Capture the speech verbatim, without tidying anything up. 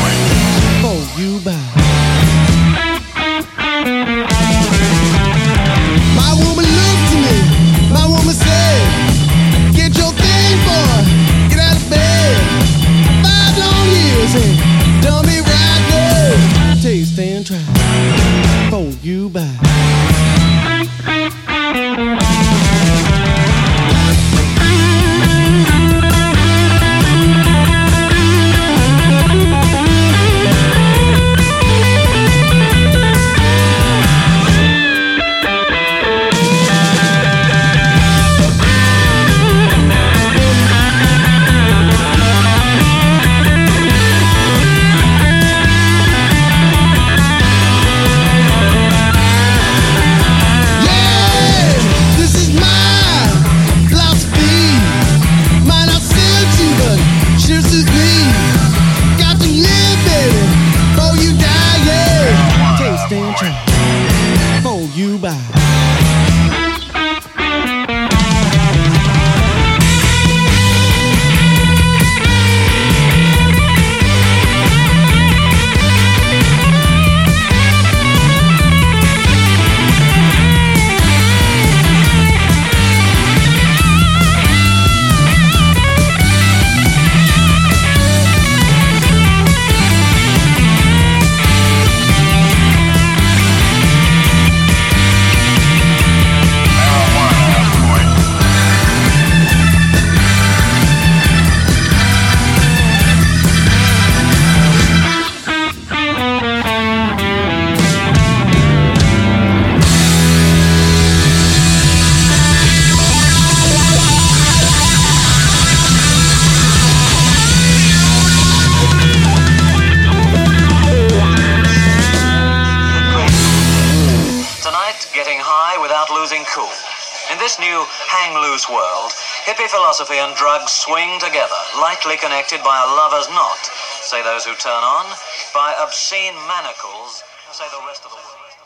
For you by. My woman looked to me. My woman said, get your thing, boy. Get out of bed. Five long years and done me right good. Taste and try. For you by. For you by. Getting high without losing cool. In this new hang-loose world, hippie philosophy and drugs swing together, lightly connected by a lover's knot, say those who turn on, by obscene manacles, say the rest of the world.